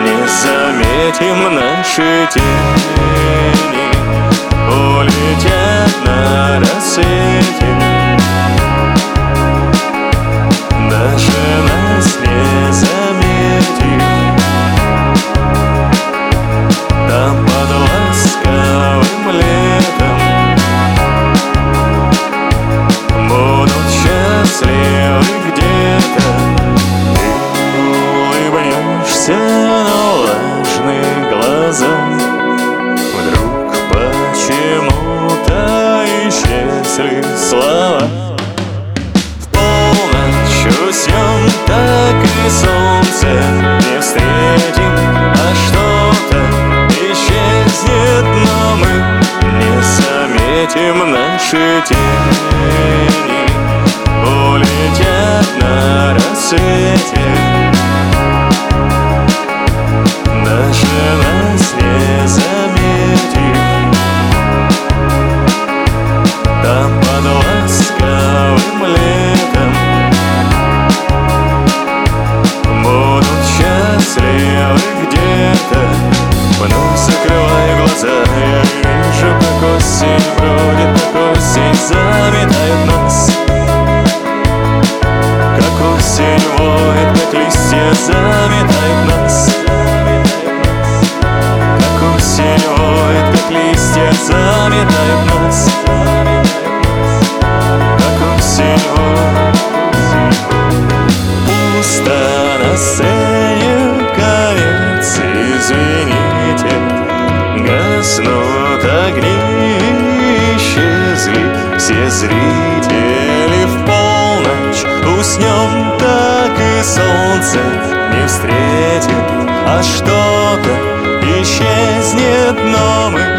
не заметим наши тени, улетят на рассвете. Даже нас не заметит. Там под ласковым летом будут счастливы где-то. Ты улыбнешься, но влажные глаза вдруг почему-то исчезли слова. В полночь уснем, так и солнце не встретим, а что-то исчезнет, но мы не заметим наши тени, улетят на рассвете. Даже нас не заметит. Там под ласковым летом будут счастливы где-то. Вновь закрывая глаза, я вижу, как осень бродит, как осень заметает нас, как осень воет, как листья заметает нас, как осень воет, как листья заметает нас, как осень воет. Пусто на сцене, конец, извините, гаснут огни, исчезли все зрители. В полночь уснем, так и солнце не встретит, а что-то исчезнет, но мы